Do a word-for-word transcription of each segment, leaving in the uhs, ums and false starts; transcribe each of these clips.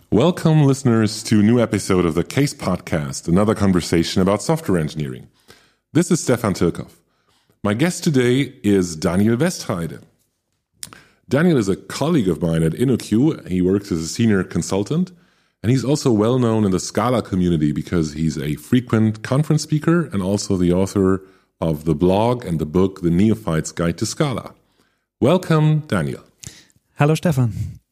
Welcome, listeners, to a new episode of the Case Podcast, another conversation about software engineering. This is Stefan Tilkov. My guest today is Daniel Westheide. Daniel is a colleague of mine at InnoQ. He works as a senior consultant, and he's also well known in the Scala community because he's a frequent conference speaker and also the author of the blog and the book, The Neophyte's Guide to Scala. Welcome, Daniel. Hello, Stefan.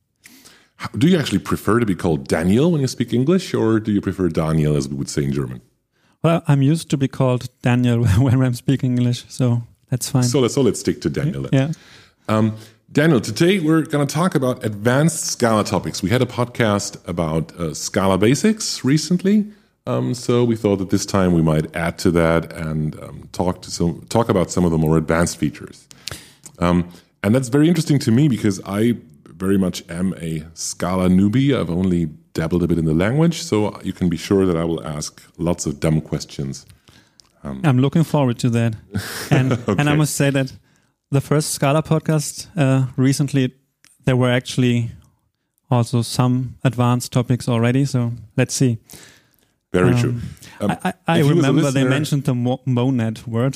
Do you actually prefer to be called Daniel when you speak English, or do you prefer Daniel, as we would say in German? Well, I'm used to be called Daniel when I'm speaking English, so that's fine. So let's, so let's stick to Daniel then. Yeah. Um, Daniel, today we're going to talk about advanced Scala topics. We had a podcast about uh, Scala basics recently, um, so we thought that this time we might add to that and um, talk to some talk about some of the more advanced features. Um, and that's very interesting to me because I very much am a Scala newbie. I've only dabbled a bit in the language, so you can be sure that I will ask lots of dumb questions. Um, I'm looking forward to that. And okay. and I must say that the first Scala podcast uh, recently, there were actually also some advanced topics already, so let's see. Very um, true. Um, I, I, I remember listener, they mentioned the mo- monad word.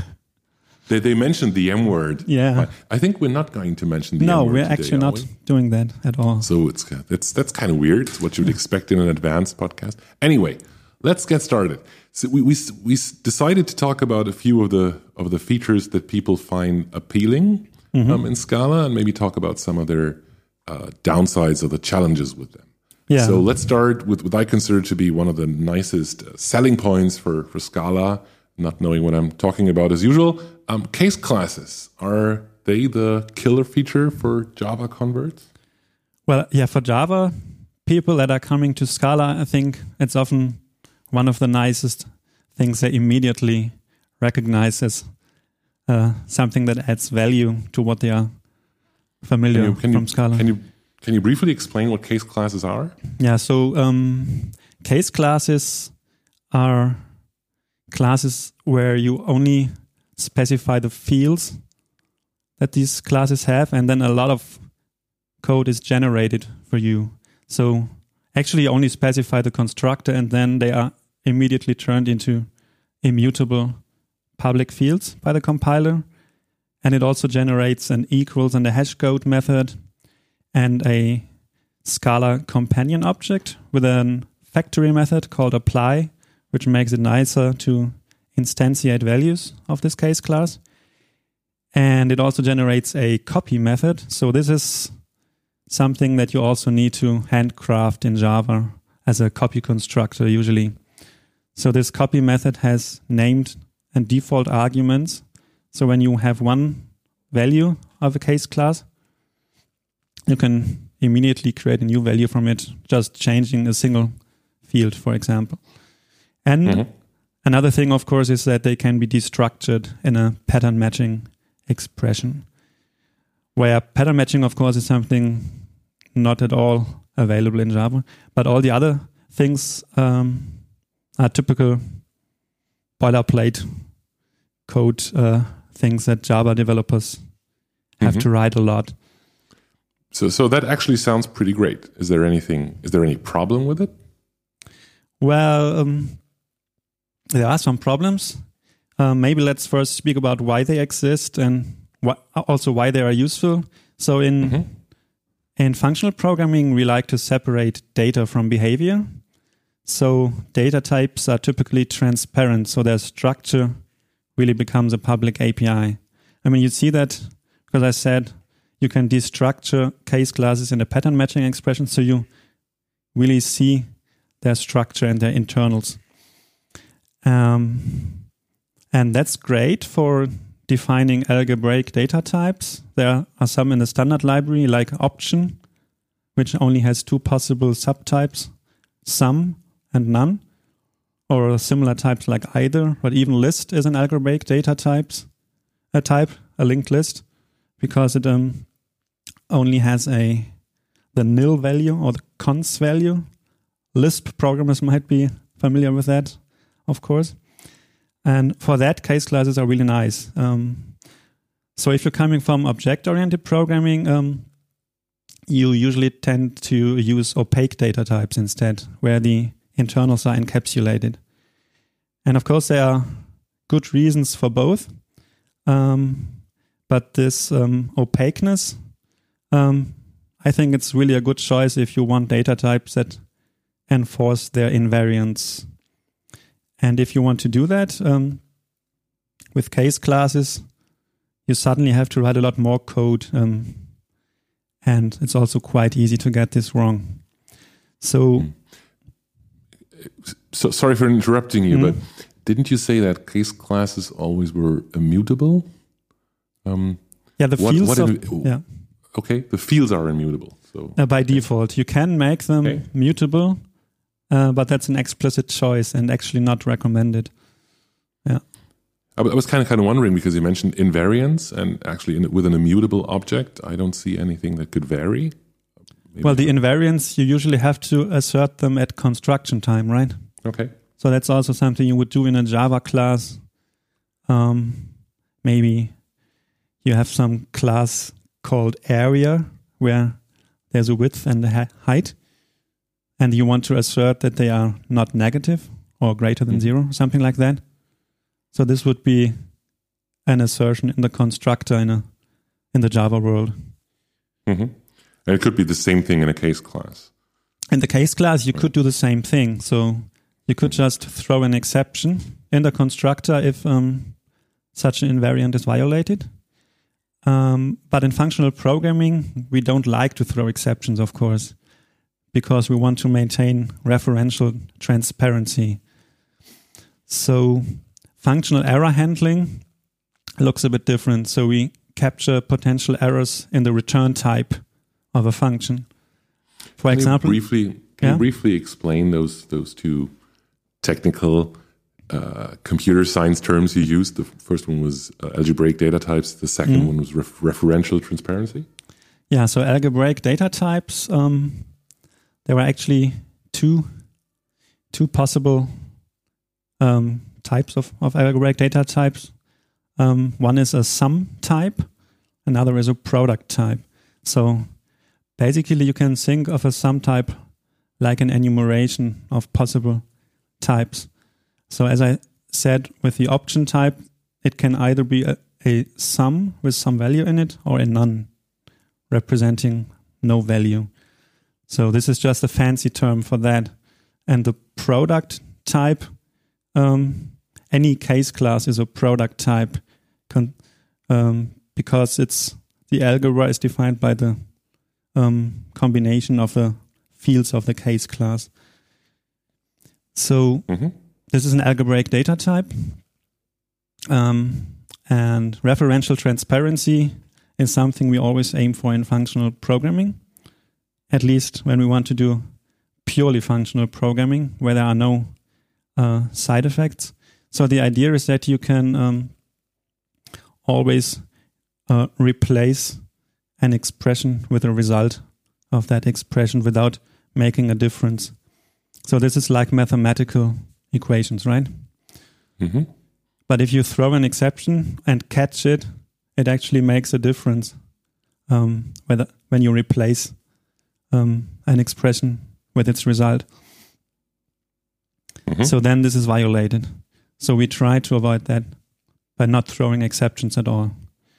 They, they mentioned the M word. Yeah. I think we're not going to mention the no, M word. No, we're today, actually not we? doing that at all. So it's that's that's kind of weird. It's what you would expect in an advanced podcast. Anyway, let's get started. So we we we decided to talk about a few of the of the features that people find appealing mm-hmm. um, in Scala, and maybe talk about some of their uh, downsides or the challenges with them. Yeah. So let's start with what I consider to be one of the nicest uh, selling points for for Scala. Not knowing what I'm talking about as usual. Um, case classes, are they the killer feature for Java converts? Well, yeah, for Java people that are coming to Scala, I think it's often one of the nicest things they immediately recognize as uh, something that adds value to what they are familiar can you, can from you, Scala. Can you can you briefly explain what case classes are? Yeah, so um, case classes are classes where you only specify the fields that these classes have, and then a lot of code is generated for you. So actually you only specify the constructor, and then they are immediately turned into immutable public fields by the compiler. And it also generates an equals and a hashcode method and a Scala companion object with a factory method called apply, which makes it nicer to instantiate values of this case class. And it also generates a copy method. So this is something that you also need to handcraft in Java as a copy constructor usually. So this copy method has named and default arguments. So when you have one value of a case class, you can immediately create a new value from it, just changing a single field, for example. And mm-hmm. another thing, of course, is that they can be destructured in a pattern matching expression, where pattern matching, of course, is something not at all available in Java, but all the other things um, are typical boilerplate code uh, things that Java developers have mm-hmm. to write a lot. So, so that actually sounds pretty great. Is there anything? Is there any problem with it? Well, um, there are some problems. Uh, maybe let's first speak about why they exist and wh- also why they are useful. So in mm-hmm. in functional programming, we like to separate data from behavior. So data types are typically transparent, so their structure really becomes a public A P I. I mean, you see that because I said you can destructure case classes in a pattern matching expression, so you really see their structure and their internals. Um, and that's great for defining algebraic data types. There are some in the standard library, like option, which only has two possible subtypes, sum and none, or similar types like either, but even list is an algebraic data types, a type, a linked list, because it um, only has a the nil value or the cons value. Lisp programmers might be familiar with that, of course. And for that, case classes are really nice. Um, so if you're coming from object-oriented programming, um, you usually tend to use opaque data types instead, where the internals are encapsulated. And of course, there are good reasons for both. Um, but this um, opaqueness, um, I think it's really a good choice if you want data types that enforce their invariance. And if you want to do that um, with case classes, you suddenly have to write a lot more code. Um, and it's also quite easy to get this wrong. So, so sorry for interrupting you, mm-hmm. but didn't you say that case classes always were immutable? Um, yeah, the what, fields what of, it, yeah. Okay, the fields are immutable. So uh, by default, you can make them okay. mutable, uh, but that's an explicit choice and actually not recommended. Yeah. I was kind of kind of wondering because you mentioned invariance, and actually in, with an immutable object, I don't see anything that could vary. Maybe well, the invariants, you usually have to assert them at construction time, right? Okay. So that's also something you would do in a Java class. Um, maybe you have some class called area where there's a width and a ha- height, and you want to assert that they are not negative or greater than mm-hmm. zero, something like that. So this would be an assertion in the constructor in a in the Java world. Mm-hmm. And it could be the same thing in a case class. In the case class, you could do the same thing. So you could just throw an exception in the constructor if um, such an invariant is violated. Um, but in functional programming, we don't like to throw exceptions, of course, because we want to maintain referential transparency. So functional error handling looks a bit different. So we capture potential errors in the return type of a function. For can example, you briefly can yeah? you briefly explain those those two technical uh, computer science terms you used? The first one was uh, algebraic data types. The second mm-hmm. one was ref- referential transparency. Yeah. So algebraic data types. Um, there were actually two two possible um, types of, of algebraic data types. Um, one is a sum type, another is a product type. So basically you can think of a sum type like an enumeration of possible types. So as I said, with the option type, it can either be a, a sum with some value in it or a none, representing no value. So this is just a fancy term for that. And the product type, um, any case class is a product type con- um, because it's the algebra is defined by the um, combination of the fields of the case class. So mm-hmm. this is an algebraic data type. Um, and referential transparency is something we always aim for in functional programming, at least when we want to do purely functional programming where there are no uh, side effects. So the idea is that you can um, always uh, replace an expression with a result of that expression without making a difference. So this is like mathematical equations, right? Mm-hmm. But if you throw an exception and catch it, it actually makes a difference um, whether when you replace um, an expression with its result. Mm-hmm. So then this is violated. So we try to avoid that by not throwing exceptions at all.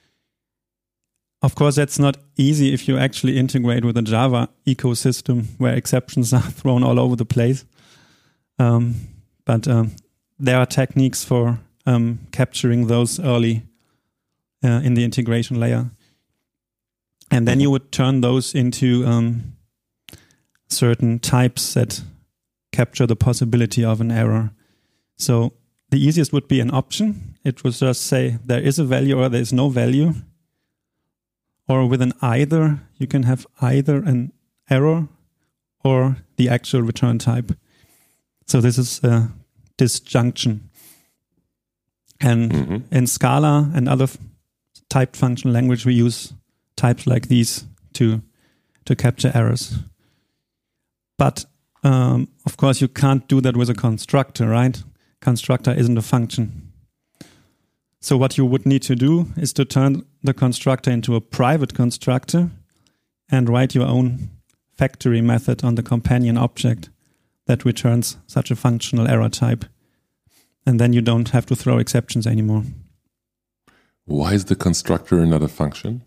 Of course, that's not easy if you actually integrate with a Java ecosystem where exceptions are thrown all over the place. Um, but um, there are techniques for um, capturing those early uh, in the integration layer. And then you would turn those into um, certain types that capture the possibility of an error. So the easiest would be an option. It would just say there is a value or there is no value. Or with an either, you can have either an error or the actual return type. So this is a disjunction. And mm-hmm. in Scala and other f- typed function language, we use types like these to to capture errors. But um, of course, you can't do that with a constructor, right? Constructor isn't a function. So what you would need to do is to turn the constructor into a private constructor and write your own factory method on the companion object that returns such a functional error type. And then you don't have to throw exceptions anymore. Why is the constructor not a function?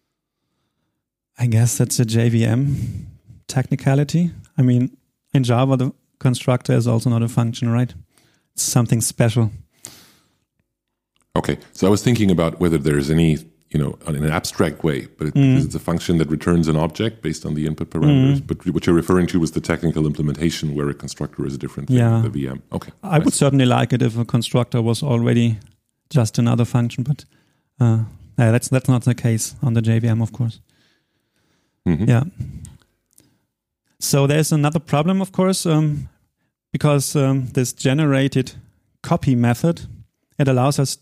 I guess that's a J V M technicality. I mean, in Java, the constructor is also not a function, right? It's something special. Okay, so I was thinking about whether there's any, you know, in an abstract way, but it, mm. it's a function that returns an object based on the input parameters. Mm. But what you're referring to was the technical implementation where a constructor is a different thing yeah. than the V M. Okay, I nice. would certainly like it if a constructor was already just another function, but uh, yeah, that's that's not the case on the J V M, of course. Mm-hmm. Yeah. So there's another problem, of course, um, because um, this generated copy method, it allows us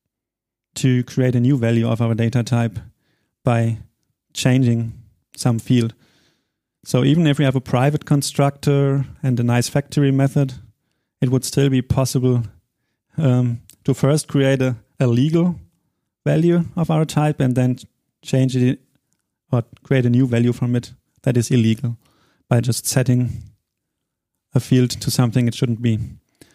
to create a new value of our data type by changing some field. So even if we have a private constructor and a nice factory method, it would still be possible um, to first create a, a legal value of our type and then change it or create a new value from it that is illegal by just setting a field to something it shouldn't be.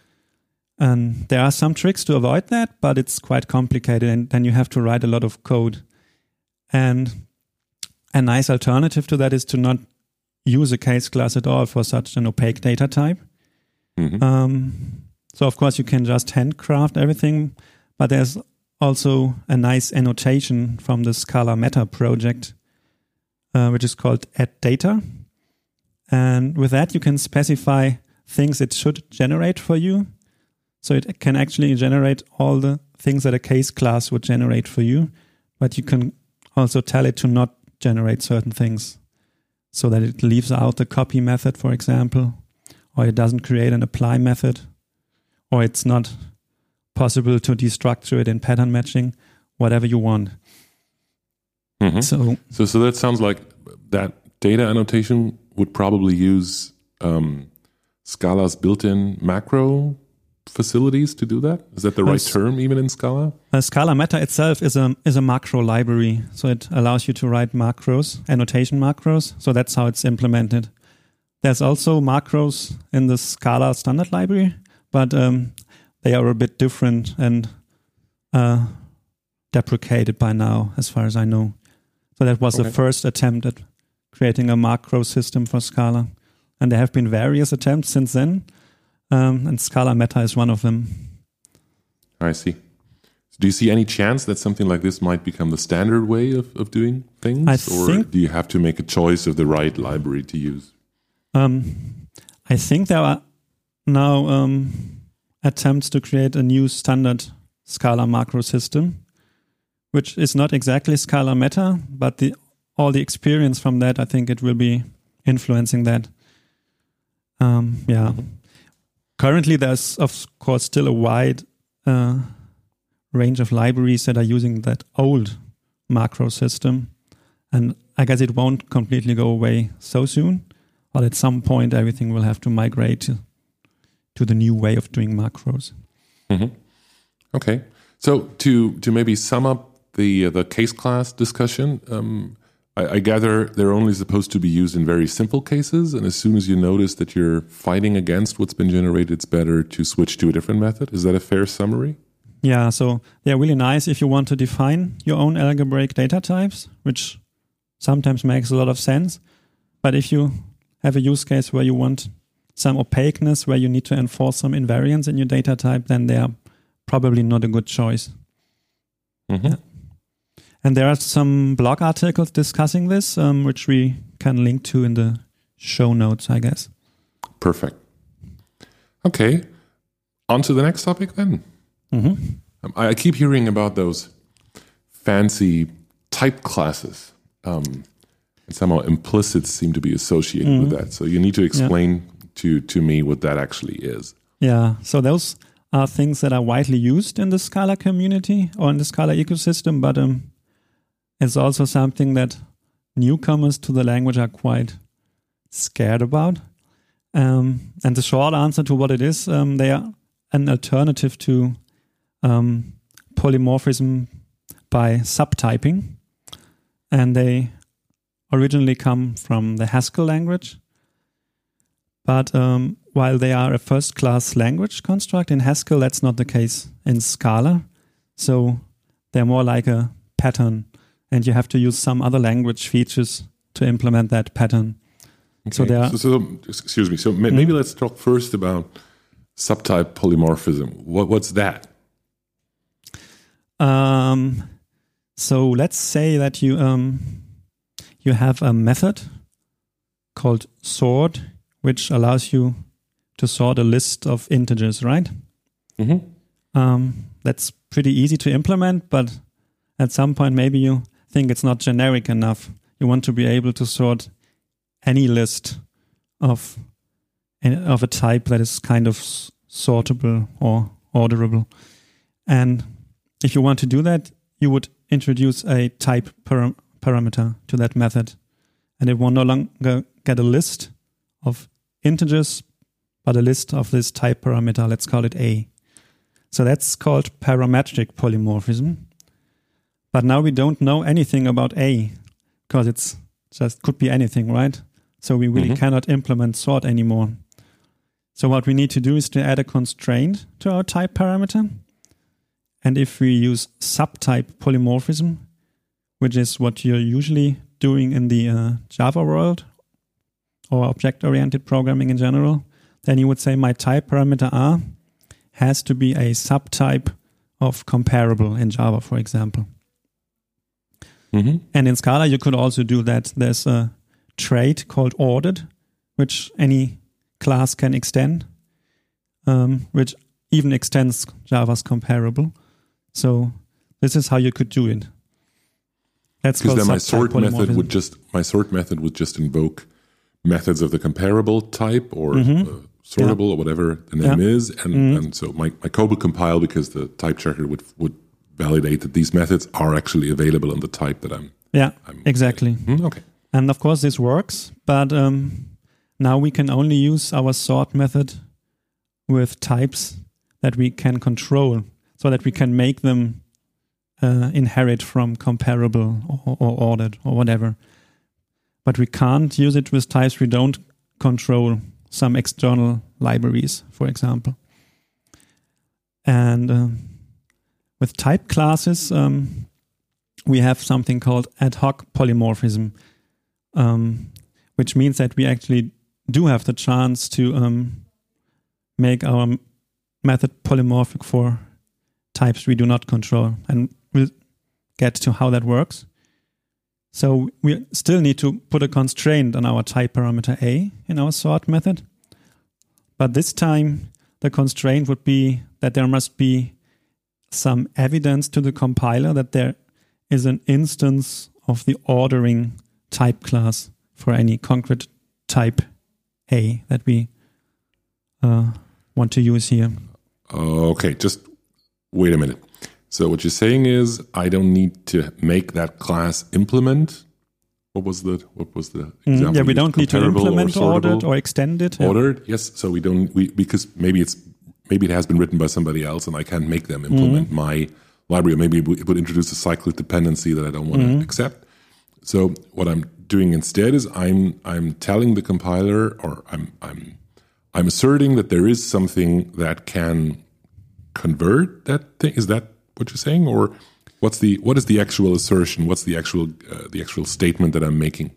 And there are some tricks to avoid that, but it's quite complicated, and then you have to write a lot of code. And a nice alternative to that is to not use a case class at all for such an opaque data type. Mm-hmm. Um, so, of course, you can just handcraft everything, but there's also a nice annotation from the Scala Meta project, uh, which is called addData. And with that, you can specify things it should generate for you. So it can actually generate all the things that a case class would generate for you, but you can also tell it to not generate certain things so that it leaves out the copy method, for example, or it doesn't create an apply method, or it's not possible to destructure it in pattern matching, whatever you want. Mm-hmm. So, so, so that sounds like that data annotation would probably use um, Scala's built-in macro facilities to do that? Is that the right uh, term even in Scala? Uh, Scala Meta itself is a is a macro library, so it allows you to write macros, annotation macros. So that's how it's implemented. There's also macros in the Scala standard library, but um, they are a bit different and uh, deprecated by now, as far as I know. So that was okay. the first attempt at creating a macro system for Scala, and there have been various attempts since then. Um, and Scala Meta is one of them. I see. So do you see any chance that something like this might become the standard way of, of doing things? I or think, do you have to make a choice of the right library to use? Um, I think there are now um, attempts to create a new standard Scala macro system, which is not exactly Scala Meta, but the, all the experience from that, I think it will be influencing that. Um, yeah. Mm-hmm. Currently, there's, of course, still a wide uh, range of libraries that are using that old macro system. And I guess it won't completely go away so soon. But at some point, everything will have to migrate to, to the new way of doing macros. Mm-hmm. Okay. So to to maybe sum up the, uh, the case class discussion, um, I gather they're only supposed to be used in very simple cases, and as soon as you notice that you're fighting against what's been generated, it's better to switch to a different method. Is that a fair summary? Yeah, so they're really nice if you want to define your own algebraic data types, which sometimes makes a lot of sense. But if you have a use case where you want some opaqueness, where you need to enforce some invariance in your data type, then they are probably not a good choice. Mm-hmm. Yeah. And there are some blog articles discussing this, um, which we can link to in the show notes, I guess. Perfect. Okay. On to the next topic then. Mm-hmm. Um, I keep hearing about those fancy type classes. Um, and somehow implicits seem to be associated mm-hmm. with that. So you need to explain yeah. to, to me what that actually is. Yeah. So those are things that are widely used in the Scala community or in the Scala ecosystem, but um, it's also something that newcomers to the language are quite scared about. Um, and the short answer to what it is, um, they are an alternative to um, polymorphism by subtyping. And they originally come from the Haskell language. But um, while they are a first-class language construct in Haskell, that's not the case in Scala. So they're more like a pattern, and you have to use some other language features to implement that pattern. Okay. So, there are, so, so, excuse me. So maybe mm-hmm. let's talk first about subtype polymorphism. What, what's that? Um, so let's say that you um, you have a method called sort, which allows you to sort a list of integers, right? Mm-hmm. Um, that's pretty easy to implement, but at some point maybe you think it's not generic enough. You want to be able to sort any list of of a type that is kind of sortable or orderable. And if you want to do that, you would introduce a type param- parameter to that method. And it will no longer get a list of integers, but a list of this type parameter. Let's call it A. So that's called parametric polymorphism. But now we don't know anything about A, because it's just could be anything, right? So we really mm-hmm. cannot implement sort anymore. So what we need to do is to add a constraint to our type parameter. And if we use subtype polymorphism, which is what you're usually doing in the uh, Java world or object-oriented programming in general, then you would say my type parameter R has to be a subtype of comparable in Java, for example. Mm-hmm. And in Scala, you could also do that. There's a trait called ordered, which any class can extend, um, which even extends Java's comparable. So this is how you could do it. That's because called then my sort method would just my sort method would just invoke methods of the comparable type or mm-hmm. uh, sortable yeah. or whatever the name yeah. is, and, mm-hmm. and so my, my code would compile because the type checker would would validate that these methods are actually available in the type that I'm. Yeah, I'm exactly. Mm, okay. And of course this works, but um, now we can only use our sort method with types that we can control, so that we can make them uh, inherit from comparable or, or ordered or whatever. But we can't use it with types we don't control, some external libraries, for example. And um, with type classes, um, we have something called ad hoc polymorphism, um, which means that we actually do have the chance to um, make our method polymorphic for types we do not control. And we'll get to how that works. So we still need to put a constraint on our type parameter A in our sort method. But this time, the constraint would be that there must be some evidence to the compiler that there is an instance of the ordering type class for any concrete type A that we uh, want to use here. Okay, just wait a minute. So what you're saying is I don't need to make that class implement. What was the what was the example? Mm, yeah, we don't need to implement or ordered or extend it. Ordered, yeah. Yes. So we don't we because maybe it's maybe it has been written by somebody else and I can't make them implement mm. my library. Or maybe it would introduce a cyclic dependency that I don't want mm. to accept. So what I'm doing instead is I'm I'm telling the compiler, or I'm I'm I'm asserting that there is something that can convert that thing. Is that what you're saying, or what's the what is the actual assertion? What's the actual uh, the actual statement that I'm making?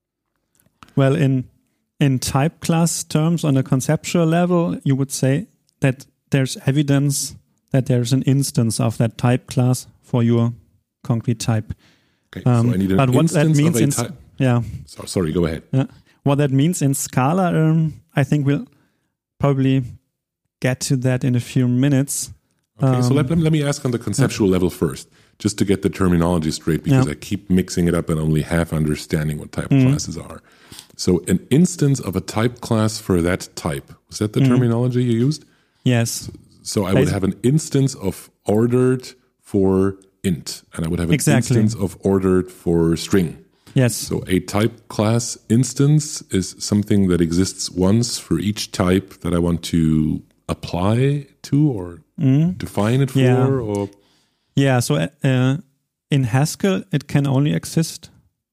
Well, in in type class terms, on a conceptual level, you would say that there's evidence that there's an instance of that type class for your concrete type. Okay, um, so I need an but what instance that means of a in type. Yeah. So, sorry, go ahead. Yeah. What that means in Scala, um, I think we'll probably get to that in a few minutes. Okay, um, so let, let me ask on the conceptual yeah. level first, just to get the terminology straight, because yeah. I keep mixing it up and only half understanding what type mm. classes are. So an instance of a type class for that type, was that the mm. terminology you used? Yes. So, so I would have an instance of ordered for int, and I would have an exactly. instance of ordered for string. Yes. So a type class instance is something that exists once for each type that I want to apply to or mm. define it for. Yeah. Or yeah. So uh, in Haskell, it can only exist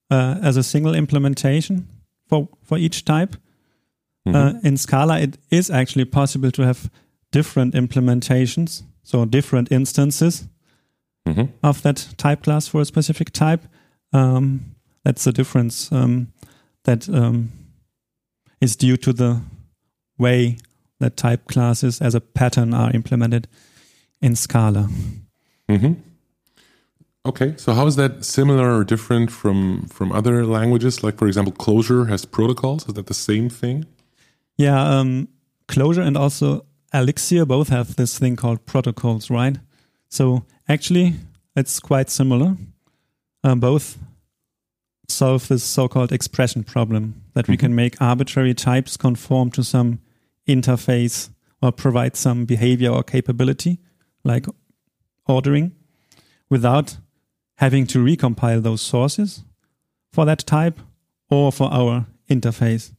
uh, as a single implementation for, for each type. Mm-hmm. Uh, in Scala, it is actually possible to have different implementations, so different instances mm-hmm. of that type class for a specific type. Um, that's the difference um, that um, is due to the way that type classes as a pattern are implemented in Scala. Mm-hmm. Okay, so how is that similar or different from, from other languages? Like, for example, Clojure has protocols. Is that the same thing? Yeah, um, Clojure and also Elixir both have this thing called protocols, right? So actually, it's quite similar. Uh, both solve this so-called expression problem that we mm-hmm. can make arbitrary types conform to some interface or provide some behavior or capability, like ordering, without having to recompile those sources for that type or for our interface.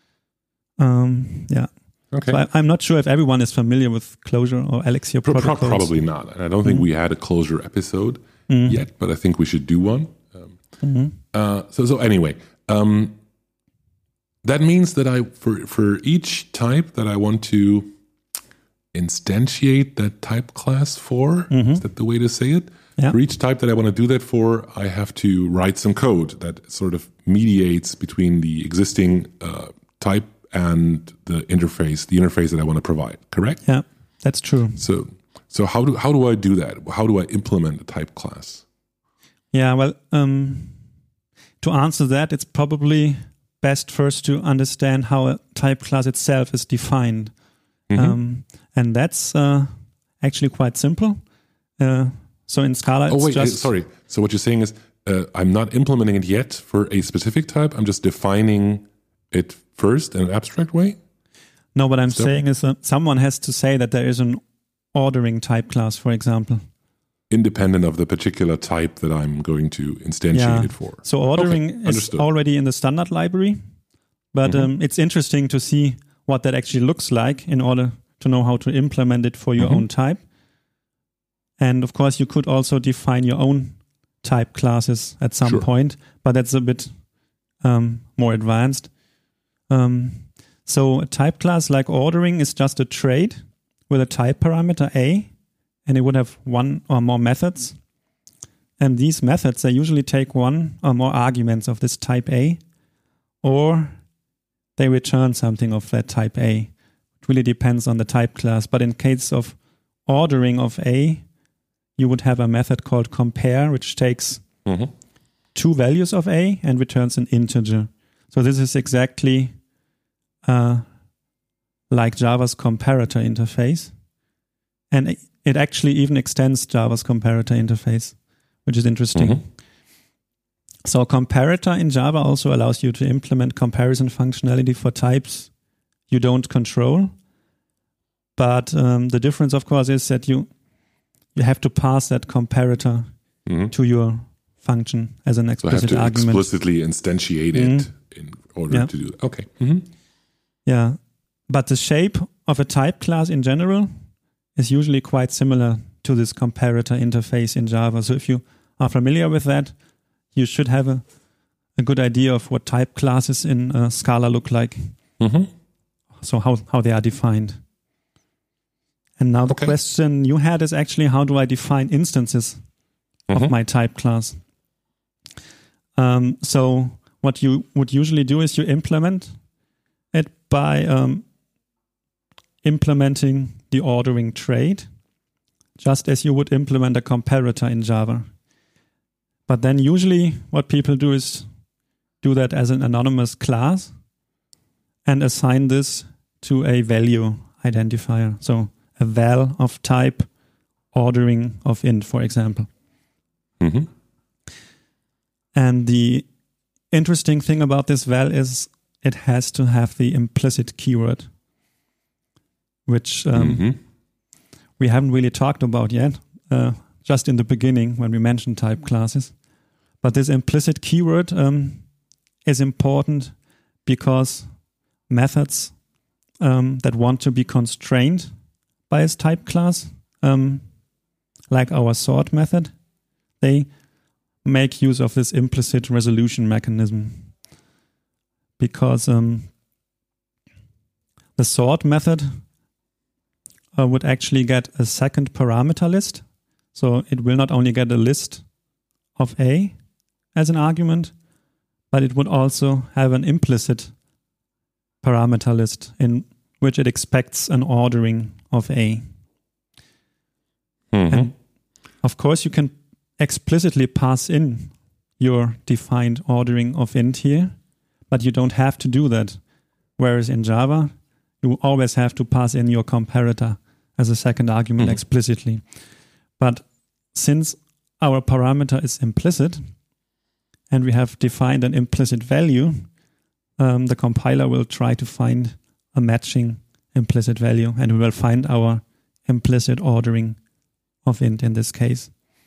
Um, yeah. Okay. So I, I'm not sure if everyone is familiar with Clojure or Elixir Pro- protocols. Probably not. And I don't think mm-hmm. we had a Clojure episode mm-hmm. yet, but I think we should do one. Um, mm-hmm. uh, so, so anyway, um, that means that I, for, for each type that I want to instantiate that type class for, mm-hmm. is that the way to say it? Yeah. For each type that I want to do that for, I have to write some code that sort of mediates between the existing uh, type and the interface, the interface that I want to provide. Correct? Yeah, that's true. So, so how do how do I do that? How do I implement a type class? Yeah, well, um, to answer that, it's probably best first to understand how a type class itself is defined, mm-hmm. um, and that's uh, actually quite simple. Uh, so in Scala, it's oh wait, just sorry. So what you're saying is uh, I'm not implementing it yet for a specific type. I'm just defining it first in an abstract way? No, what I'm so, saying is that someone has to say that there is an ordering type class, for example. Independent of the particular type that I'm going to instantiate yeah. it for. So ordering okay, is already in the standard library, but mm-hmm. um, it's interesting to see what that actually looks like in order to know how to implement it for your mm-hmm. own type. And of course, you could also define your own type classes at some sure. point, but that's a bit um, more advanced. Um, so a type class like ordering is just a trait with a type parameter A, and it would have one or more methods. And these methods, they usually take one or more arguments of this type A, or they return something of that type A. It really depends on the type class. But in case of ordering of A, you would have a method called compare, which takes mm-hmm. two values of A and returns an integer. So this is exactly uh, like Java's comparator interface. And it actually even extends Java's comparator interface, which is interesting. Mm-hmm. So comparator in Java also allows you to implement comparison functionality for types you don't control. But um, the difference, of course, is that you you have to pass that comparator mm-hmm. to your function as an explicit so I have to argument. Explicitly instantiate mm-hmm. it in order yeah. to do it. Okay. Mm-hmm. Yeah. But the shape of a type class in general is usually quite similar to this comparator interface in Java. So if you are familiar with that, you should have a, a good idea of what type classes in uh, Scala look like. Mm-hmm. So how, how they are defined. And now the okay. question you had is actually, how do I define instances mm-hmm. of my type class? Um, so what you would usually do is you implement it by um, implementing the ordering trait, just as you would implement a comparator in Java. But then usually what people do is do that as an anonymous class and assign this to a value identifier. So a val of type ordering of int, for example. Mm-hmm. And the interesting thing about this val is it has to have the implicit keyword, which um, mm-hmm. we haven't really talked about yet, uh, just in the beginning when we mentioned type classes. But this implicit keyword um, is important because methods um, that want to be constrained by its type class, um, like our sort method, they make use of this implicit resolution mechanism, because um, the sort method uh, would actually get a second parameter list. So it will not only get a list of A as an argument, but it would also have an implicit parameter list in which it expects an ordering of A. Mm-hmm. And of course, you can explicitly pass in your defined ordering of int here, but you don't have to do that. Whereas in Java, you always have to pass in your comparator as a second argument Mm-hmm. explicitly. But since our parameter is implicit and we have defined an implicit value, um, the compiler will try to find a matching implicit value, and we will find our implicit ordering of int in this case.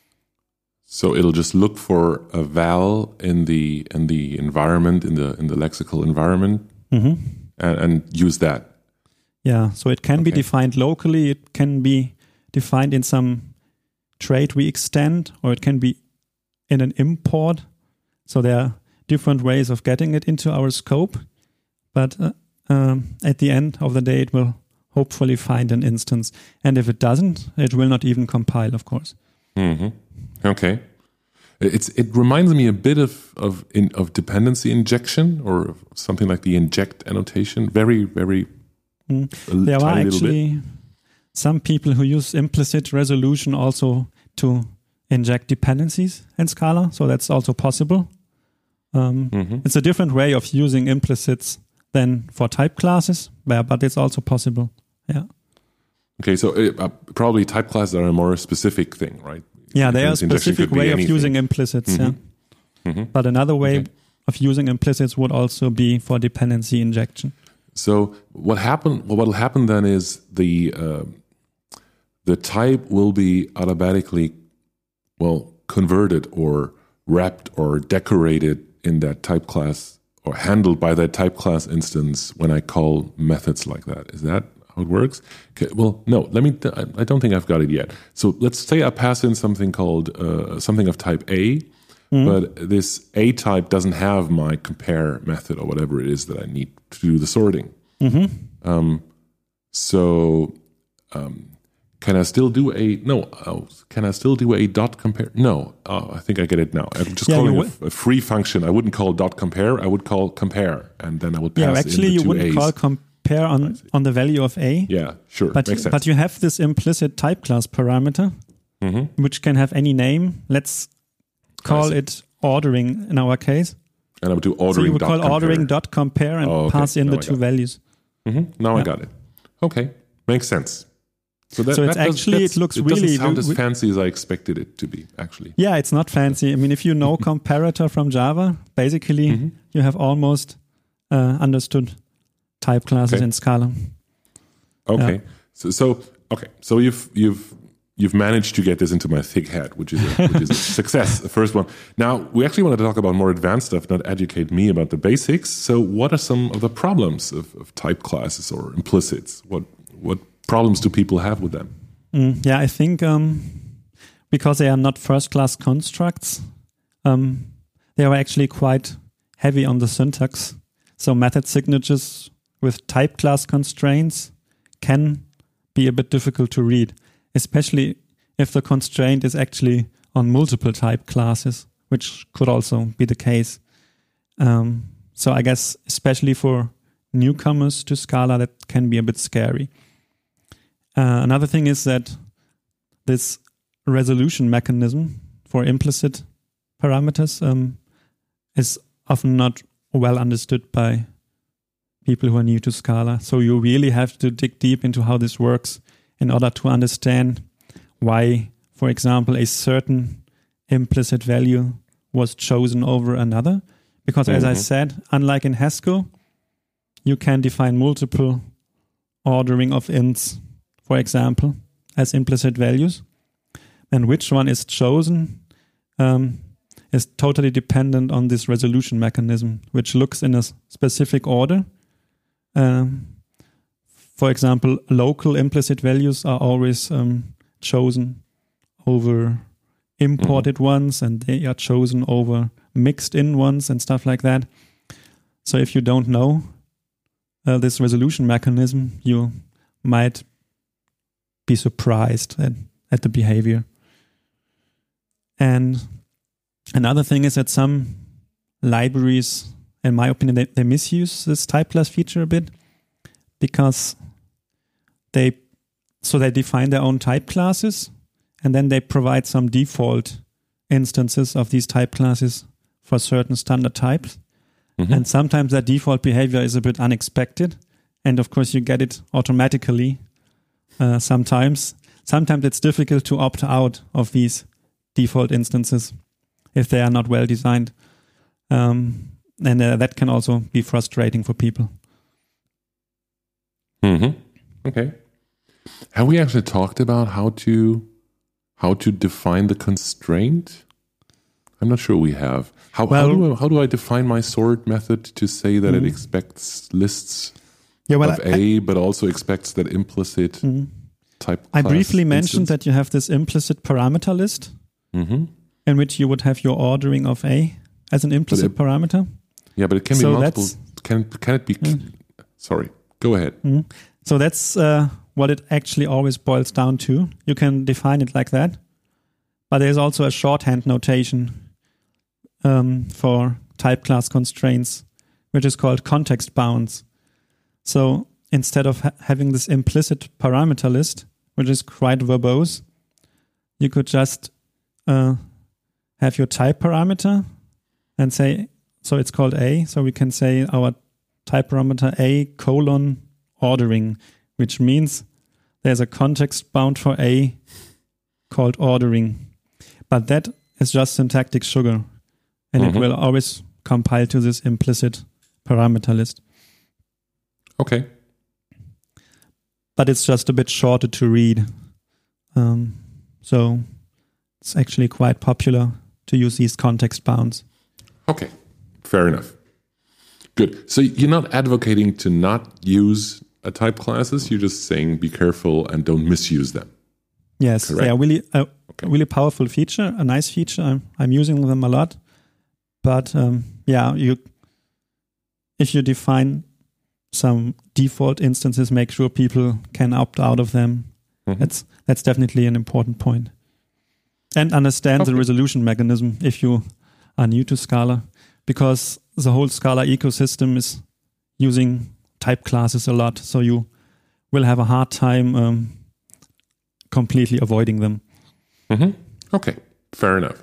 So it'll just look for a val in the in the environment, in the in the lexical environment, Mm-hmm. and, and use that. Yeah, so it can be Okay. defined locally, it can be defined in some trait we extend, or it can be in an import. So there are different ways of getting it into our scope, but uh, um, at the end of the day, it will hopefully find an instance. And if it doesn't, it will not even compile, of course. Mm-hmm. Okay, it's it reminds me a bit of of in, of dependency injection or something like the inject annotation. Very very. Mm. a l- There are tiny little bit. actually some people who use implicit resolution also to inject dependencies in Scala, so that's also possible. Um, Mhm. It's a different way of using implicits than for type classes, but but it's also possible. Yeah, Okay, so uh, uh, probably type classes are a more specific thing, right? yeah, there are a Dependency injection specific could be way of anything. using implicits. Yeah, Mhm. but another way Okay. of using implicits would also be for dependency injection. So what happen? Well, what will happen then is the uh, the type will be automatically, well, converted or wrapped or decorated in that type class or handled by that type class instance when I call methods like that. Is that how it works? Okay, well, no. Let me. I don't think I've got it yet. So let's say I pass in something called uh, something of type A. But this A type doesn't have my compare method or whatever it is that I need to do the sorting. Mm-hmm. Um, so um, can I still do a no? Oh, can I still do a dot compare? No, oh, I think I get it now. I'm just Yeah, calling you it a, a free function. I wouldn't call dot compare. I would call compare, and then I would pass Yeah, in actually, the you two wouldn't A's. call compare on, on the value of A. Yeah, sure, But, makes sense. but you have this implicit type class parameter, Mhm. which can have any name. Let's call see. it ordering in our case. And I would do ordering. So you would dot call compare. ordering dot compare and Oh, okay. pass in Now the I two got it. values. Mhm. Now I Yeah. got it. Okay, makes sense. So, that, So it's that does- actually- that's- it looks doesn't really- sound as we- fancy as I expected it to be. Actually, Yeah, it's not fancy. I mean, if you know comparator from Java, basically Mhm. you have almost uh, understood type classes Okay. in Scala. okay. So, so okay. So you've you've you've managed to get this into my thick head, which is a, which is a success. The first one. Now we actually want to talk about more advanced stuff, not educate me about the basics. So, what are some of the problems of, of type classes or implicits? What what problems do people have with them? Mm, yeah, I think um, because they are not first-class constructs, um, they are actually quite heavy on the syntax. So method signatures with type class constraints can be a bit difficult to read, especially if the constraint is actually on multiple type classes, which could also be the case. Um, so I guess especially for newcomers to Scala, that can be a bit scary. Uh, another thing is that this resolution mechanism for implicit parameters um, is often not well understood by people who are new to Scala. So you really have to dig deep into how this works in order to understand why, for example, a certain implicit value was chosen over another. Because as I Mhm. said, unlike in Haskell, you can define multiple ordering of ints, for example, as implicit values. And which one is chosen um, is totally dependent on this resolution mechanism, which looks in a s- specific order. Um, for example, local implicit values are always um, chosen over imported mm-hmm. ones, and they are chosen over mixed in ones and stuff like that. So if you don't know uh, this resolution mechanism, you might be surprised at, at the behavior. And another thing is that some libraries, in my opinion, they, they misuse this type class feature a bit, because they so they define their own type classes, and then they provide some default instances of these type classes for certain standard types. Mm-hmm. And sometimes that default behavior is a bit unexpected. And of course, you get it automatically uh, sometimes. Sometimes it's difficult to opt out of these default instances if they are not well designed. Um, and uh, that can also be frustrating for people. Mm-hmm. Okay. Have we actually talked about how to how to define the constraint? I'm not sure we have. How, well, how, do, I, how do I define my sort method to say that mm-hmm. it expects lists yeah, well, of I, A, but also expects that implicit mm-hmm. type I class briefly mentioned instance? that you have this implicit parameter list mm-hmm. in which you would have your ordering of A as an implicit it, parameter. Yeah, but it can so be multiple. Can, can it be... Mm. Sorry, go ahead. Mm-hmm. So that's uh, what it actually always boils down to. You can define it like that. But there's also a shorthand notation um, for type class constraints, which is called context bounds. So instead of ha- having this implicit parameter list, which is quite verbose, you could just uh, have your type parameter and say, so it's called A. So we can say our type parameter A colon ordering, which means there's a context bound for A called ordering. But that is just syntactic sugar, and mm-hmm. it will always compile to this implicit parameter list. Okay. But it's just a bit shorter to read. Um, so it's actually quite popular to use these context bounds. Okay, fair enough. Good. So you're not advocating to not use a type classes. You're just saying be careful and don't misuse them. Yes, Correct? they are really a okay. really powerful feature, a nice feature. I'm I'm using them a lot. But um, yeah, you if you define some default instances, make sure people can opt out of them. Mm-hmm. That's that's definitely an important point. And understand okay. the resolution mechanism if you are new to Scala, because the whole Scala ecosystem is using type classes a lot, so you will have a hard time um, completely avoiding them. Mm-hmm. Okay, fair enough.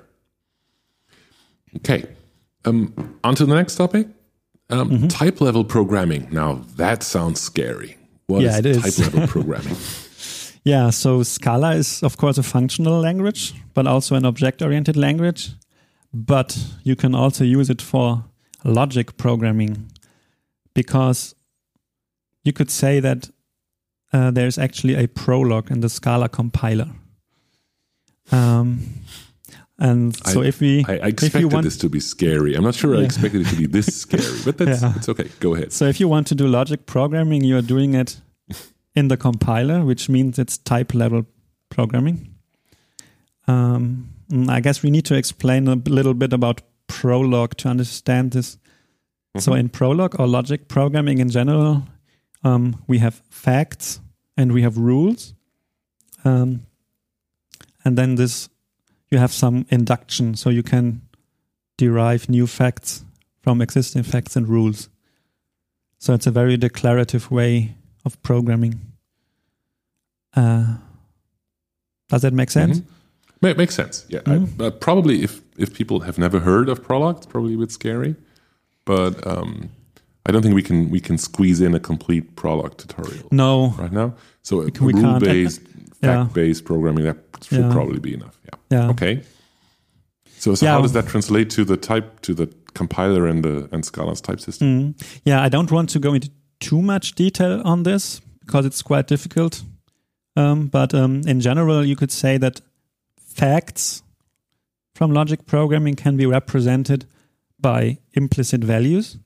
Okay, um, on to the next topic. Um, mm-hmm. Type level programming. Now that sounds scary. What yeah, is, it is type level programming? Yeah, so Scala is of course a functional language, but also an object-oriented language. But you can also use it for logic programming, because you could say that uh, there's actually a prologue in the Scala compiler. Um, and so I, if we... I, I expected want, this to be scary. I'm not sure yeah. I expected it to be this scary, but that's yeah. it's okay. Go ahead. So if you want to do logic programming, you are doing it in the compiler, which means it's type level programming. Um, I guess we need to explain a little bit about Prolog to understand this. Mm-hmm. So in Prolog or logic programming in general, um, we have facts and we have rules. Um, and then this, you have some induction, so you can derive new facts from existing facts and rules. So it's a very declarative way of programming. Uh, does that make sense? Mm-hmm. It makes sense. Yeah, mm-hmm. I, uh, probably if if people have never heard of Prolog, it's probably a bit scary. But um, I don't think we can we can squeeze in a complete Prolog tutorial. No, right now. So we, we rule based, yeah. fact based programming, that should yeah. probably be enough. Yeah. yeah. Okay. So, so yeah. how does that translate to the type to the compiler and the and Scala's type system? Mm. Yeah, I don't want to go into too much detail on this because it's quite difficult. Um, but um, in general, you could say that facts from logic programming can be represented by implicit values,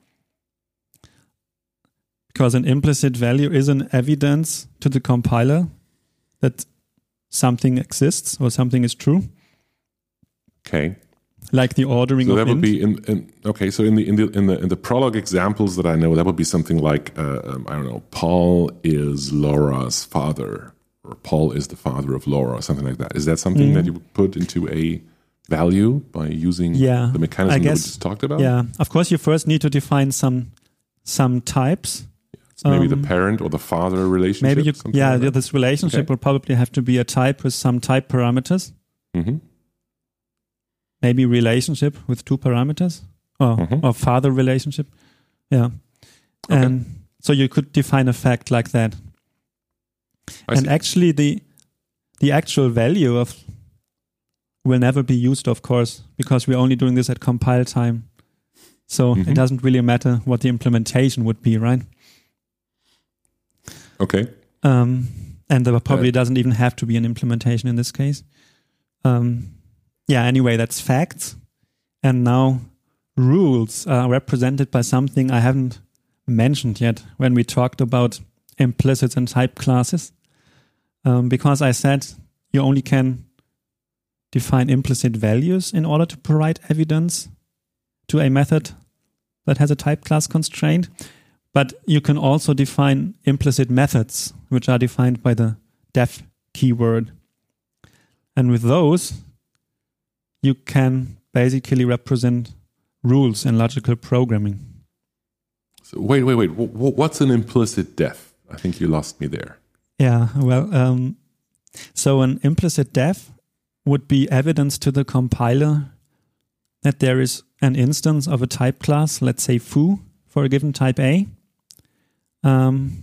because an implicit value is an evidence to the compiler that something exists or something is true. Okay. Like the ordering So of that would int. be in, in okay. So in the in the in the in the prologue examples that I know, that would be something like uh, um, I don't know. Paul is Laura's father, or Paul is the father of Laura, or something like that. Is that something mm. that you would put into a value by using yeah, the mechanism I guess, that we just talked about? Yeah, of course. You first need to define some some types. So maybe um, the parent or the father relationship. Maybe you, yeah, like this relationship okay. will probably have to be a type with some type parameters. Mm-hmm. Maybe relationship with two parameters, or, mm-hmm. or father relationship. Yeah. Okay. And so you could define a fact like that. I and see. actually the the actual value of will never be used, of course, because we're only doing this at compile time. So mm-hmm. it doesn't really matter what the implementation would be, right? Okay. Um, and there probably uh, doesn't even have to be an implementation in this case. Um, yeah, anyway, that's facts. And now rules are represented by something I haven't mentioned yet when we talked about implicits and type classes. Um, because I said you only can define implicit values in order to provide evidence to a method that has a type class constraint. But you can also define implicit methods, which are defined by the def keyword. And with those, you can basically represent rules in logical programming. So wait, wait, wait. What's an implicit def? I think you lost me there. Yeah, well, um, so an implicit def would be evidence to the compiler that there is an instance of a type class, let's say foo, for a given type A. Um,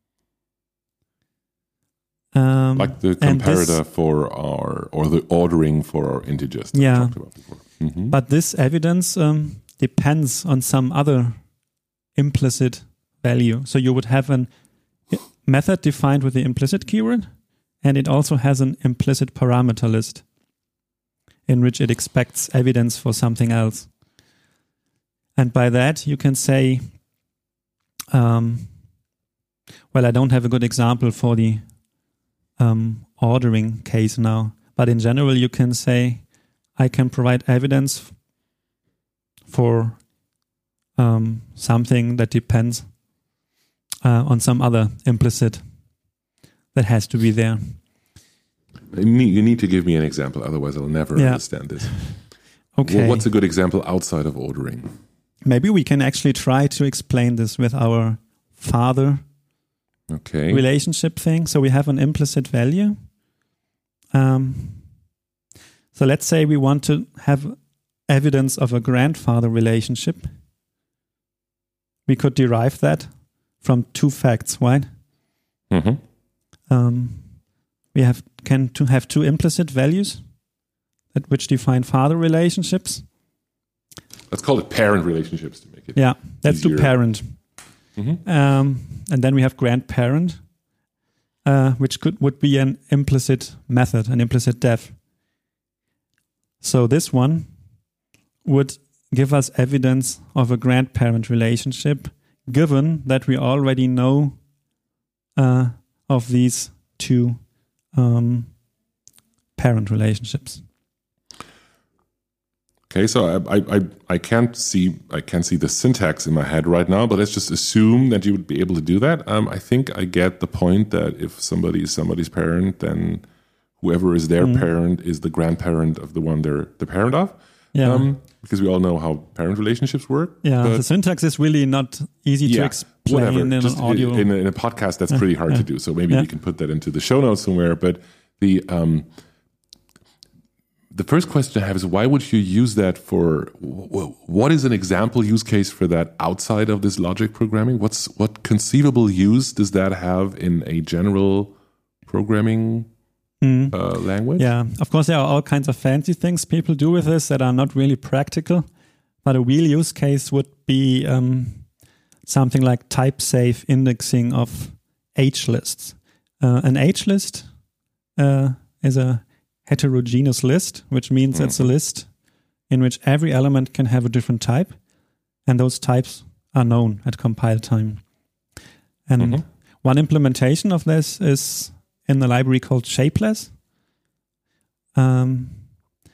um, like the comparator this, for our, or the ordering for our integers that yeah, we talked about before. Mm-hmm. But this evidence um, depends on some other implicit value. So you would have a method defined with the implicit keyword, and it also has an implicit parameter list in which it expects evidence for something else. And by that, you can say, um, well, I don't have a good example for the um, ordering case now, but in general, you can say, I can provide evidence for um, something that depends uh, on some other implicit that has to be there. You need, you need to give me an example, otherwise I'll never yeah. understand this. Okay. Well, what's a good example outside of ordering? Maybe we can actually try to explain this with our father okay. relationship thing. So we have an implicit value. Um, so let's say we want to have evidence of a grandfather relationship. We could derive that from two facts, right? Mm-hmm. Um, we have can to have two implicit values that which define father relationships. Let's call it parent relationships to make it yeah. Let's easier. do parent, mm-hmm. um, and then we have grandparent, uh, which could would be an implicit method, an implicit def. So this one would give us evidence of a grandparent relationship, given that we already know uh, of these two um, parent relationships. Okay, so I, I I can't see I can't see the syntax in my head right now, but let's just assume that you would be able to do that. Um, I think I get the point that if somebody is somebody's parent, then whoever is their mm. parent is the grandparent of the one they're the parent of. Yeah. Um, because we all know how parent relationships work. Yeah, the syntax is really not easy yeah, to explain whatever. in Just an audio. In a, in a podcast, that's pretty hard yeah. to do. So maybe yeah. we can put that into the show notes somewhere. But the um, the first question I have is, why would you use that for, what is an example use case for that outside of this logic programming? What's what conceivable use does that have in a general programming mm. uh, language? Yeah, of course, there are all kinds of fancy things people do with this that are not really practical. But a real use case would be um, something like type-safe indexing of H lists. Uh, an H list uh, is a heterogeneous list, which means mm-hmm. it's a list in which every element can have a different type, and those types are known at compile time. And mm-hmm. one implementation of this is in the library called Shapeless. Um,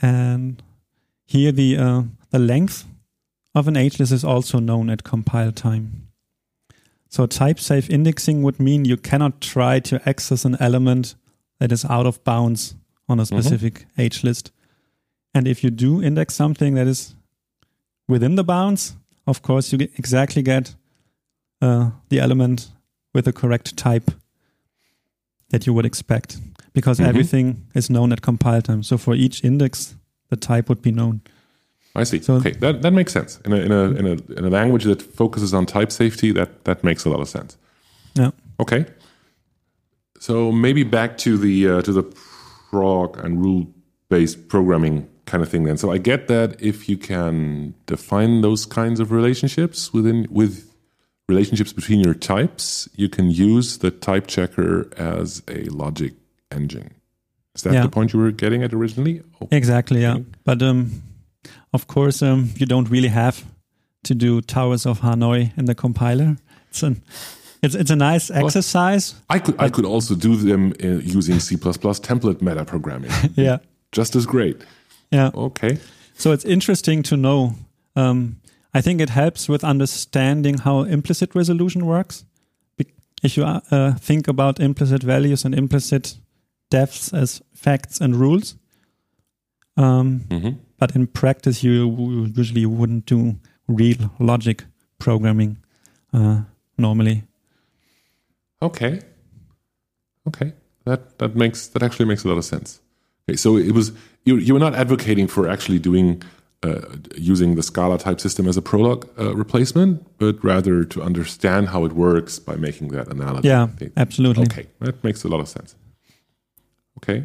And here the uh, the length of an H list is also known at compile time. So type-safe indexing would mean you cannot try to access an element that is out of bounds on a specific mm-hmm. H list. And if you do index something that is within the bounds, of course you get exactly get uh, the element with the correct type that you would expect, because mm-hmm. everything is known at compile time. So for each index, the type would be known. I see. So, okay, that that makes sense. In a in a in a in a language that focuses on type safety, that that makes a lot of sense. Yeah. Okay. So maybe back to the uh, to the prog and rule based programming kind of thing. Then, so I get that if you can define those kinds of relationships within with relationships between your types, you can use the type checker as a logic engine. Is that yeah. the point you were getting at originally? Okay. Exactly. Yeah, but um. Of course, um, you don't really have to do Towers of Hanoi in the compiler. It's an, it's it's a nice exercise. Well, I could I could also do them uh, using C plus plus template meta programming. Yeah, just as great. Yeah. Okay. So it's interesting to know. Um, I think it helps with understanding how implicit resolution works. If you uh, think about implicit values and implicit defs as facts and rules. Um, mm-hmm. But in practice, you usually wouldn't do real logic programming uh, normally. Okay, okay, that that makes that actually makes a lot of sense. Okay, so it was you you were not advocating for actually doing uh, using the Scala type system as a Prolog uh, replacement, but rather to understand how it works by making that analogy. Yeah, absolutely. Okay, that makes a lot of sense. Okay.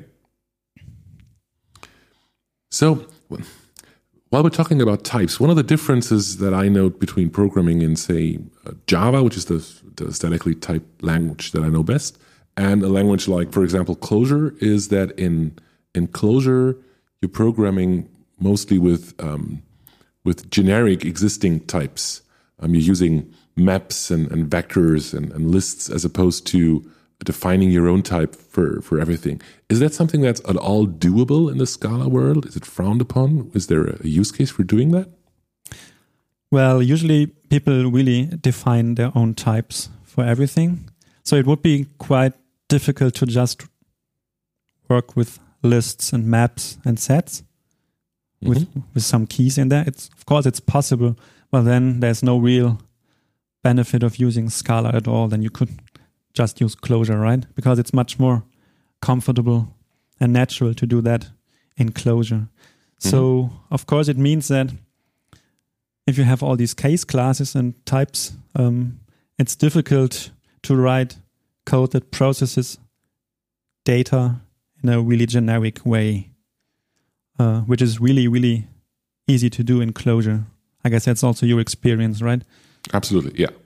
So, while we're talking about types, one of the differences that I note between programming in, say, uh, Java, which is the, the statically typed language that I know best, and a language like, for example, Clojure, is that in in Clojure, you're programming mostly with um, with generic existing types. Um, you're using maps and, and vectors and, and lists as opposed to defining your own type for, for everything. Is that something that's at all doable in the Scala world? Is it frowned upon? Is there a use case for doing that? Well, usually people really define their own types for everything. So it would be quite difficult to just work with lists and maps and sets mm-hmm. with, with some keys in there. It's, of course, it's possible, but then there's no real benefit of using Scala at all. Then you could just use Clojure, right? Because it's much more comfortable and natural to do that in Clojure. Mm-hmm. So, of course, it means that if you have all these case classes and types, um, it's difficult to write code that processes data in a really generic way, uh, which is really, really easy to do in Clojure. I guess that's also your experience, right? Absolutely, yeah.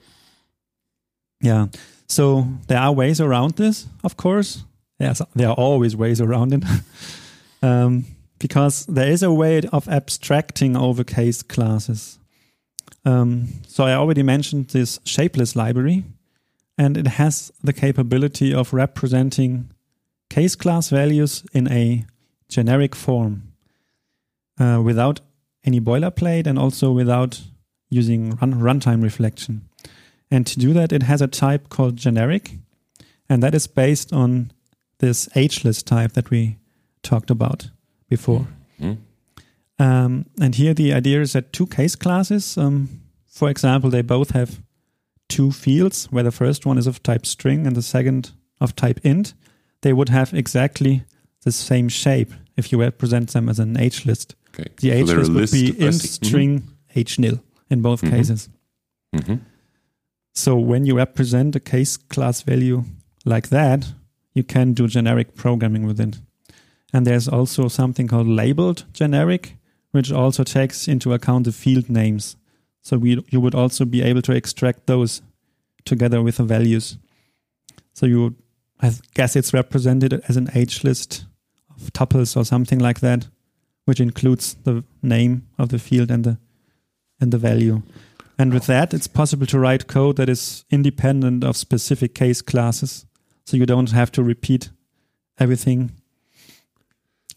Yeah. So there are ways around this, of course. Yes, there are always ways around it. um, because there is a way of abstracting over case classes. Um, so I already mentioned this shapeless library, and it has the capability of representing case class values in a generic form uh, without any boilerplate and also without using run runtime reflection. And to do that, it has a type called generic, and that is based on this H-list type that we talked about before. Mm-hmm. Um, and here the idea is that two case classes, um, for example, they both have two fields, where the first one is of type string and the second of type int. They would have exactly the same shape if you represent them as an H-list. Okay. The so H-list would be int mm-hmm. string H-nil in both mm-hmm. cases. Mm-hmm. So when you represent a case class value like that, you can do generic programming with it. And there's also something called labeled generic, which also takes into account the field names. So we, you would also be able to extract those together with the values. So you would, I guess it's represented as an H-list of tuples or something like that, which includes the name of the field and the and the value. And with that, it's possible to write code that is independent of specific case classes. So you don't have to repeat everything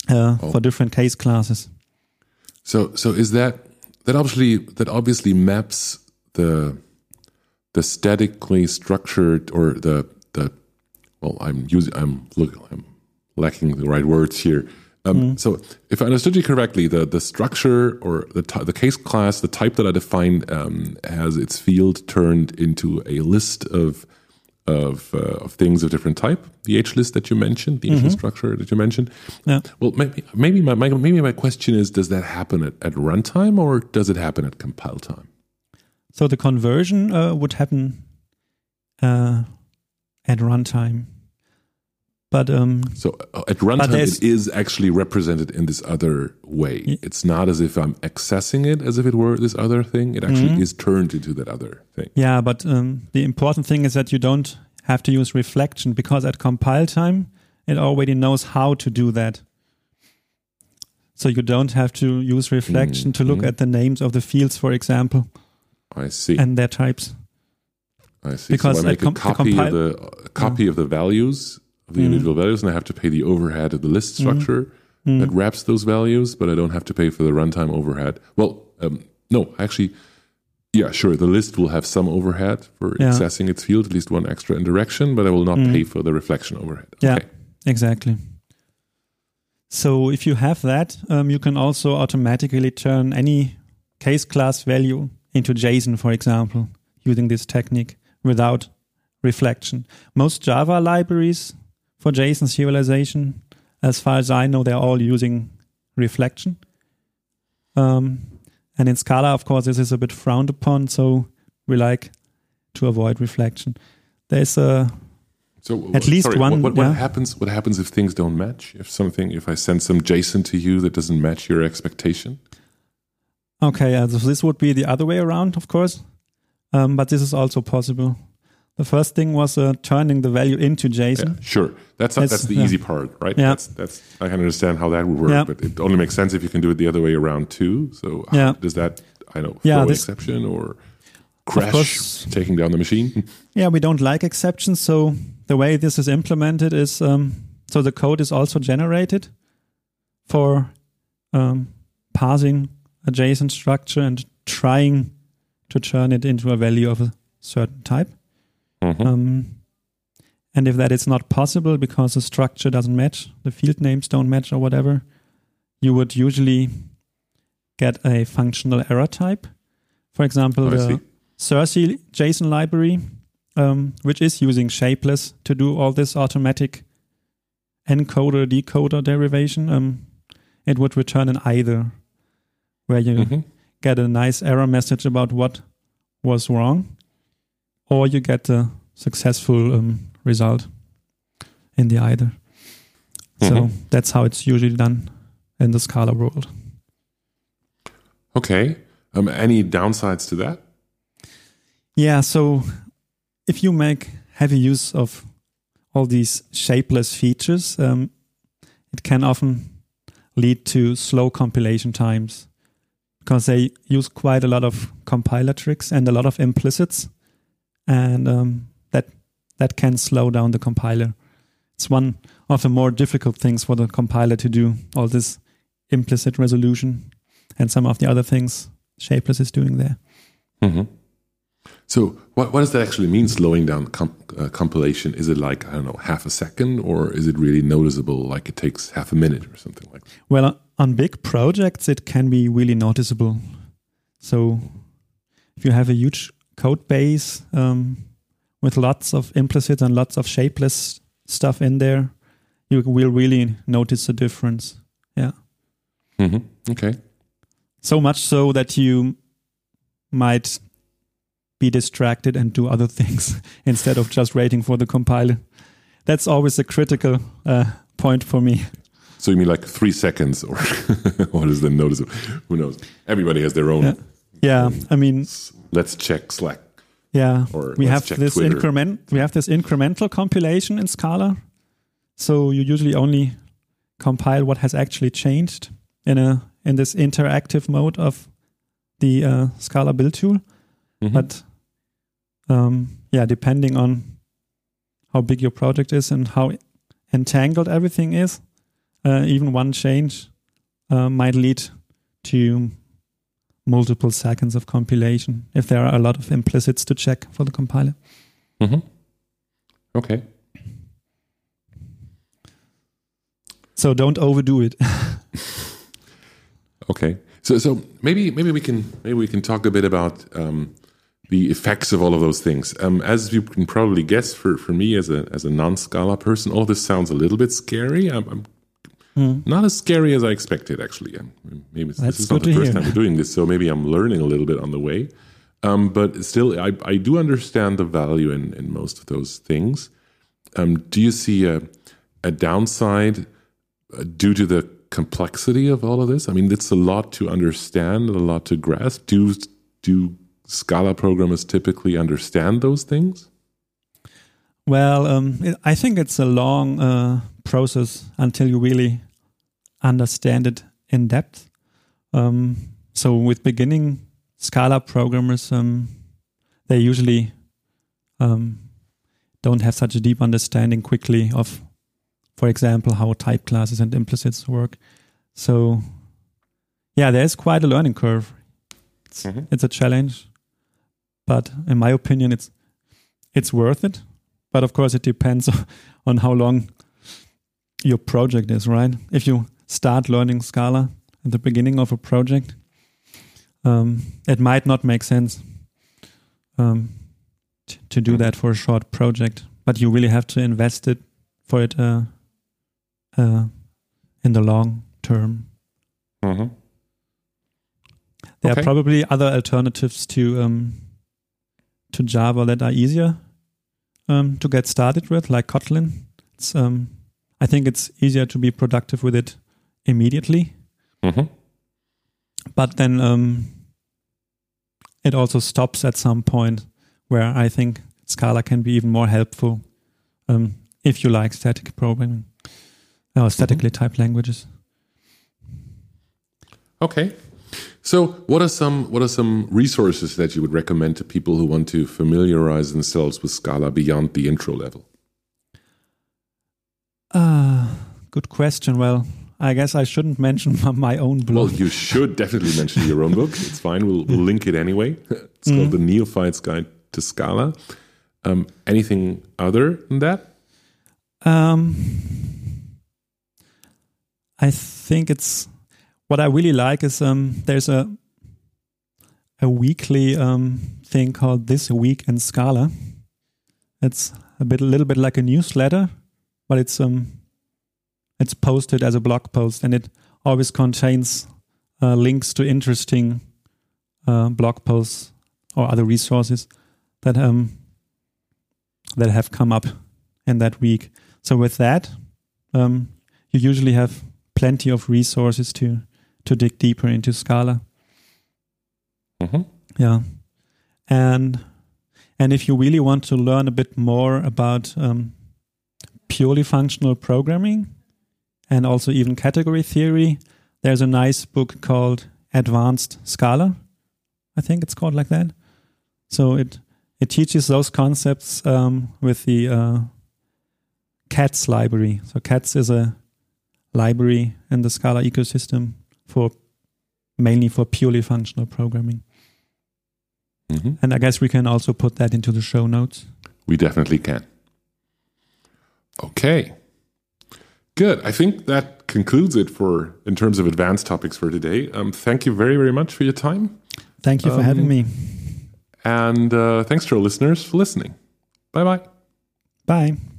uh, Oh. for different case classes. So so is that that obviously that obviously maps the the statically structured or the the well I'm using I'm look I'm lacking the right words here. Um, Mm. So if I understood you correctly, the the structure or the ty- the case class, the type that I defined, um, has its field turned into a list of of uh, of things of different type. The H list that you mentioned, the Mm-hmm. infrastructure that you mentioned. Yeah. Well, maybe maybe my, my maybe my question is: does that happen at, at runtime or does it happen at compile time? So the conversion uh, would happen uh, at runtime. But um, So uh, at runtime, there's- it is actually represented in this other way. Ye- It's not as if I'm accessing it as if it were this other thing. It actually Mhm. is turned into that other thing. yeah, but um, the important thing is that you don't have to use reflection, because at compile time, it already knows how to do that. So you don't have to use reflection to look Mhm. at the names of the fields, for example, I see. and their types. I see. because so I at make a com- the copy compile- of the a copy of the values of the Mhm. individual values, and I have to pay the overhead of the list structure Mm. that wraps those values, but I don't have to pay for the runtime overhead. Well, um, no, actually, yeah, sure. The list will have some overhead for Yeah. accessing its field, at least one extra indirection, but I will not Mm. pay for the reflection overhead. Yeah. Okay. Exactly. So if you have that, um, you can also automatically turn any case class value into JSON, for example, using this technique without reflection. Most Java libraries for JSON serialization, as far as I know, they're all using reflection. Um, and in Scala, of course, this is a bit frowned upon, so we like to avoid reflection. There's a So At least sorry, one, What, what, what yeah. happens? What happens if things don't match? If something, if I send some JSON to you that doesn't match your expectation? Okay, uh, so this would be the other way around, of course, um, but this is also possible. The first thing was uh, turning the value into JSON. Yeah, sure. That's not, It's- that's the yeah. easy part, right? Yeah. That's that's I can understand how that would work, Yeah. but it only makes sense if you can do it the other way around too. So how- Yeah. does that I don't know Yeah, throw this- exception or crash course. taking down the machine? Yeah, we don't like exceptions, so the way this is implemented is um, so the code is also generated for um, parsing a JSON structure and trying to turn it into a value of a certain type. Mhm. Um, and if that is not possible because the structure doesn't match, the field names don't match or whatever, you would usually get a functional error type. For example, I the see. Cersei JSON library, um, which is using shapeless to do all this automatic encoder decoder derivation, um, it would return an either, where you Mhm. get a nice error message about what was wrong, or you get a successful um, result in the either. So Mhm. that's how it's usually done in the Scala world. Okay. Um, any downsides to that? Yeah, so if you make heavy use of all these shapeless features, um, it can often lead to slow compilation times because they use quite a lot of compiler tricks and a lot of implicits, and um, that that can slow down the compiler. It's one of the more difficult things for the compiler to do, all this implicit resolution and some of the other things Shapeless is doing there. Mhm. So what what does that actually mean? Slowing down comp- uh, compilation? Is it like I don't know half a second, or is it really noticeable? Like it takes half a minute or something like that? Well, on big projects, it can be really noticeable. So if you have a huge code base um, with lots of implicit and lots of shapeless stuff in there, you will really notice a difference. Yeah. Mm-hmm. Okay. So much so that you might be distracted and do other things instead of just waiting for the compiler. That's always a critical uh, point for me. So you mean like three seconds, or what is the noticeable? Who knows? Everybody has their own. Yeah, yeah. I mean, let's check Slack. yeah. Or we let's have check this Twitter. increment. We have this incremental compilation in Scala. So you usually only compile what has actually changed in a in this interactive mode of the uh, Scala build tool. Mhm. But um, yeah, depending on how big your project is and how entangled everything is, uh, even one change uh, might lead to multiple seconds of compilation if there are a lot of implicits to check for the compiler. Mm-hmm. Okay. So don't overdo it. Okay. So so maybe maybe we can maybe we can talk a bit about um, the effects of all of those things. Um, as you can probably guess, for, for me as a as a non-Scala person, all this sounds a little bit scary. I'm, I'm mm. not as scary as I expected, actually. Um, maybe this That's is not the good to first hear. time we're doing this, so maybe I'm learning a little bit on the way. Um, but still, I, I do understand the value in, in most of those things. Um, do you see a, a downside uh, due to the complexity of all of this? I mean, it's a lot to understand, a lot to grasp. Do do Scala programmers typically understand those things? Well, um, it, I think it's a long uh, process until you really understand it in depth. Um, so with beginning Scala programmers, um, they usually um, don't have such a deep understanding quickly of, for example, how type classes and implicits work. So, yeah, there's quite a learning curve. It's, mm-hmm. it's a challenge, but in my opinion, it's it's worth it. But of course, it depends on how long your project is, right? If you start learning Scala at the beginning of a project, um, it might not make sense um, t- to do that for a short project, but you really have to invest it for it uh, uh, in the long term. Mm-hmm. There okay. are probably other alternatives to um, to Java that are easier um, to get started with, like Kotlin. It's, um, I think it's easier to be productive with it immediately. Mm-hmm. But then um, it also stops at some point where I think Scala can be even more helpful um, if you like static programming or statically mm-hmm. typed languages. Okay. So what are some what are some resources that you would recommend to people who want to familiarize themselves with Scala beyond the intro level? Uh, good question. Well, I guess I shouldn't mention my own blog. Well, you should definitely mention your own book. It's fine. We'll, we'll link it anyway. It's called mm-hmm. The Neophyte's Guide to Scala. Um, anything other than that? Um, I think it's... What I really like is um, there's a a weekly um, thing called This Week in Scala. It's a bit, a little bit like a newsletter, but it's um, it's posted as a blog post, and it always contains uh, links to interesting uh, blog posts or other resources that um that have come up in that week. So with that, um, you usually have plenty of resources to. to dig deeper into Scala. Mm-hmm. Yeah. And and if you really want to learn a bit more about um, purely functional programming and also even category theory, there's a nice book called Advanced Scala. I think it's called like that. So it it teaches those concepts um, with the uh, CATS library. So CATS is a library in the Scala ecosystem for mainly for purely functional programming. Mm-hmm. And I guess we can also put that into the show notes. We definitely can. Okay. Good. I think that concludes it for in terms of advanced topics for today. Um, thank you very, very much for your time. Thank you for um, having me. And uh, thanks to our listeners for listening. Bye-bye. Bye.